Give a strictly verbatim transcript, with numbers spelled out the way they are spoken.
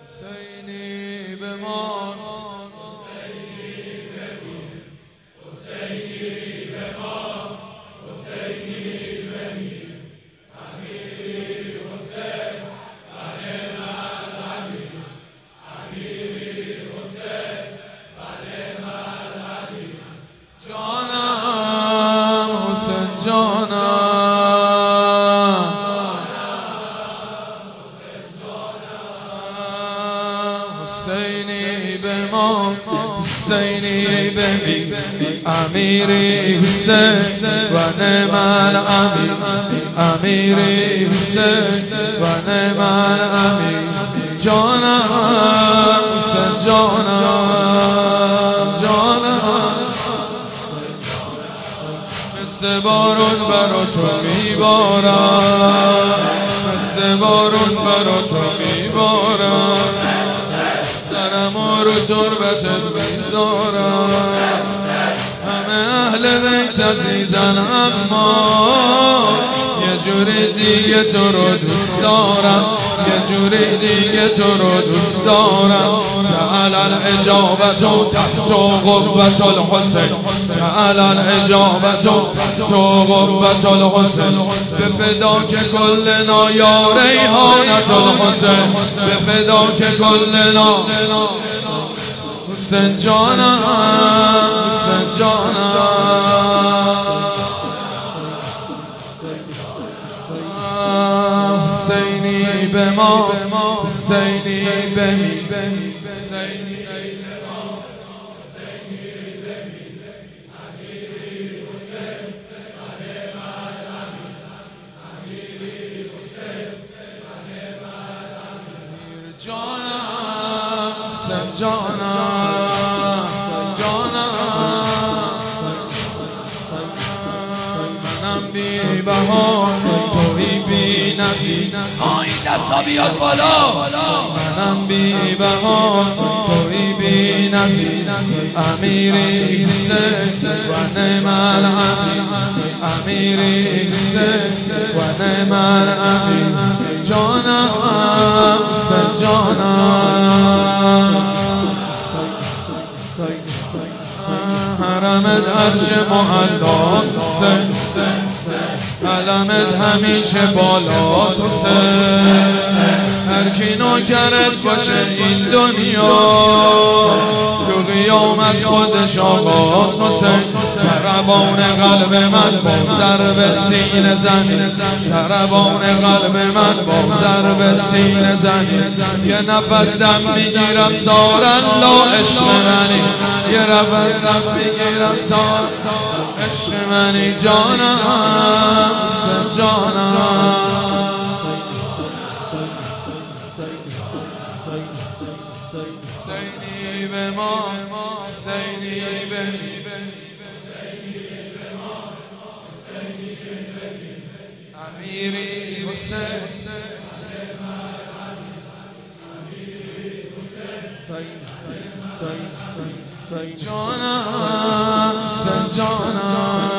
حسینی بمان، حسینی بمان، حسینی بمیر، امیری حسین و نعم الامیر، امیری حسین و نعم الامیر. جانم حسین جانم، حسینی بمان، حسینی بمیر، امیری حسین و نعم الامیر، امیری حسین و نعم الامیر. جانم حسین جانم، جانم مثل بارون برا تو میبارم، مثل بارون برا تو میبارم، سرمو رو تربتت میذارم. همه اهل بیت عزیزن اما یه جوری دیگه تو رو دوست دارم، یه جوری دیگه تو رو دوست دارم. جعل الاجابت تحت قبة الحسین، جعل الاجابت تحت قبة الحسین، بفداک کلنا یا ریحانة الحسین، بفداک کلنا حسین جانم، حسین جانم، حسینی بمان، حسینی بمیر، حسینی بمان، حسینی بمیر، امیری حسین و نعم الامیر، امیری حسین و نعم الامیر. جانم حسین جانم، جانم منم بی بها توی بی نظیر. این دستا بیاد بالا. منم بی بها توی بی نظیر، امیری حسین و نعم الامیر، امیری حسین و نعم الامیر. جانم حسین جانم، حرمت عرش معلاست حسین، علمت همیشه بالاست حسین. هر کی نوکرت باشه این دنیا تو قیامت خودش آقاست حسین. ضربان قلب من با ضرب سینه زنی، ضربان قلب من با ضرب سینه زنی. یه نفس دم میگیرم سار الله عشق منی، یه نفس دم میگیرم سار عشق منی. جانم حسین جانم، حسینی بمان، حسینی بمیر، امیری حسین، جانم حسین جانم.